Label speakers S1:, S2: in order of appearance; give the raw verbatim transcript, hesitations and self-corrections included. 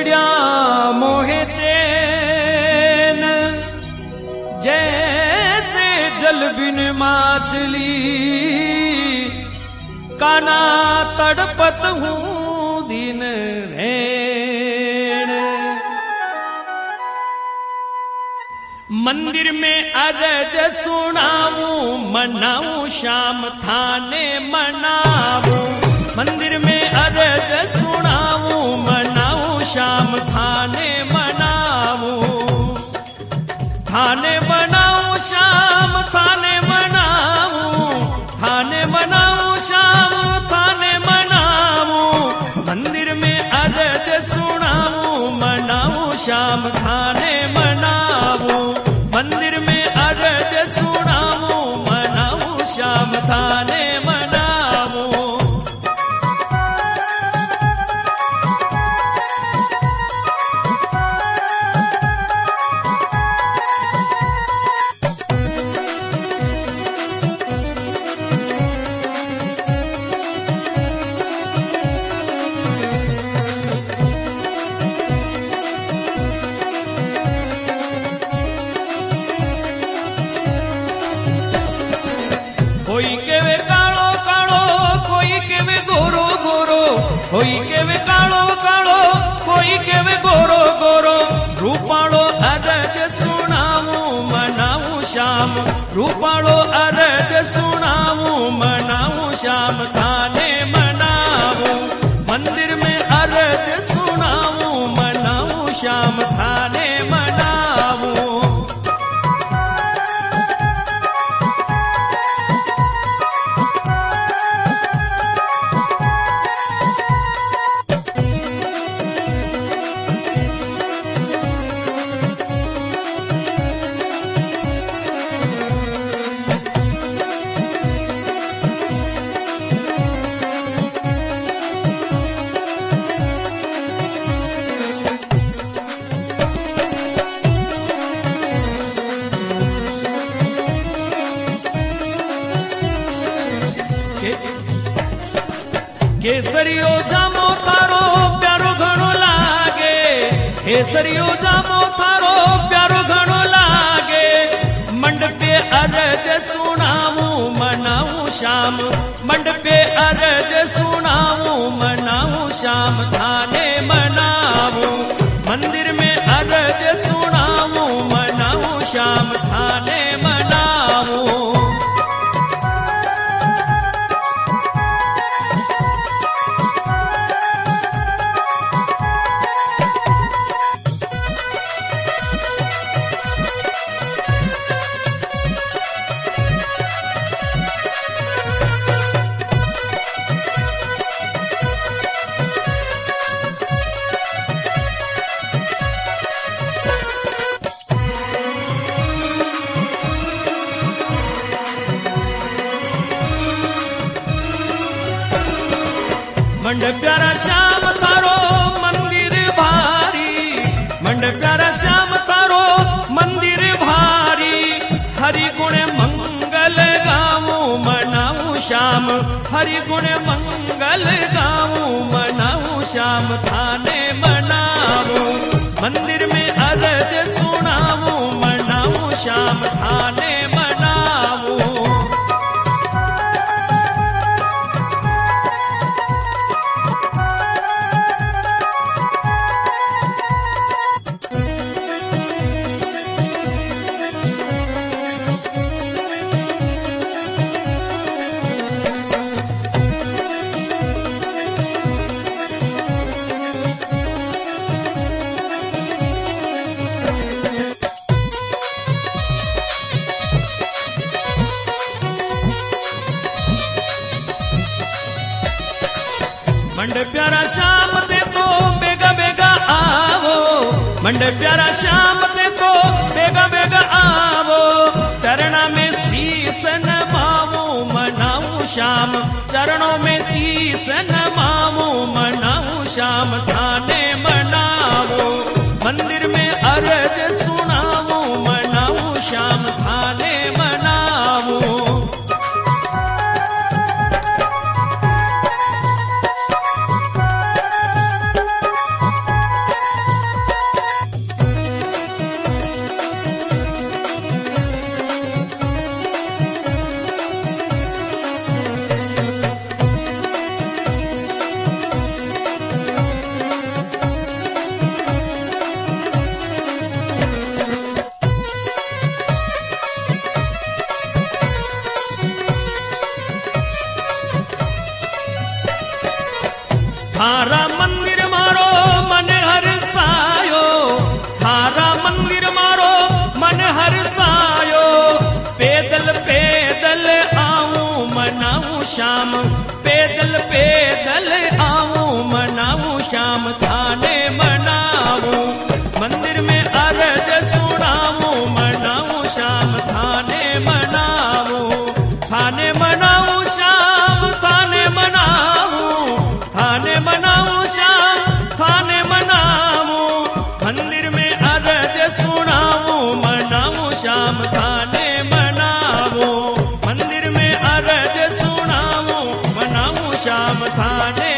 S1: निंद्या मोहे चैन, जैसे जल बिन माछली, काना तड़पत हूँ दिन रैन। मंदिर में अरज सुनाऊं मनाऊं श्याम थाने मनाऊं, मंदिर में अरज सुनाऊं मनाऊं श्याम थाने मनाऊं, थाने मनाऊं श्याम थाने मनाऊं, थाने मनाऊं श्याम थाने मनाऊं, मंदिर में अरज सुनाऊं मनाऊं श्याम थाने मनाऊं, मंदिर में अरज सुनाऊं मनाऊं श्याम थाने मनाऊं। कोई केवे कालो कालो, कोई केवे गोरो गोरो, कोई केवे कालो कालो, कोई केवे गोरो गोरो, रूपालो अरज सुनाऊं मनाऊं श्याम, रूपालो अरज सुनाऊं मनाऊं श्याम थाने मनाऊं, मंदिर में अरज सुनाऊं मनाऊं श्याम थाने मनाऊं। केसरियो जामो थारो प्यारो घणो लागे, केसरियो जामो थारो प्यारो घणो लागे, मंडपे अरज सुनाऊं मनाऊं श्याम, मंडपे अरज सुनाऊं मनाऊं श्याम थाने मनाऊं, मंदिर में अरज सुनाऊं मनाऊं श्याम थाने मनाऊं। मंड प्यारा श्याम थारो मंदिर भारी, मंड प्यारा श्याम थारो मंदिर भारी, हरि गुण मंगल गाऊं मनाऊं श्याम, हरि गुण मंगल गाऊं मनाऊं श्याम थाने मनाऊं, मंदिर में अरज सुनाऊं मनाऊं श्याम थाने मनाऊं। मंड प्यारा श्याम ते तो बेगा बेगा आवो, मंड प्यारा श्याम ते तो बेगा बेगा आवो, चरणा में शीस नमाऊं मनाऊं श्याम, चरणों में शीस नमाऊं मनाऊं श्याम थाने मनाऊं, मंदिर में अरज सुनाऊं मनाऊं श्याम थाने मनाऊं। शाम पैदल पैदल आऊं मनाऊं शाम थाने मनाऊं मंदिर में अर्ज सुनाऊं मनाऊं शाम थाने मनाऊं थाने मनाऊं शाम थाने मनाऊं थाने मनाऊं शाम थाने मनाऊं मंदिर में अर्ज सुनाऊं मनाऊं शाम थाने मनाऊं मंदिर में अर्ज सुनाऊं मनाऊं शाम थाने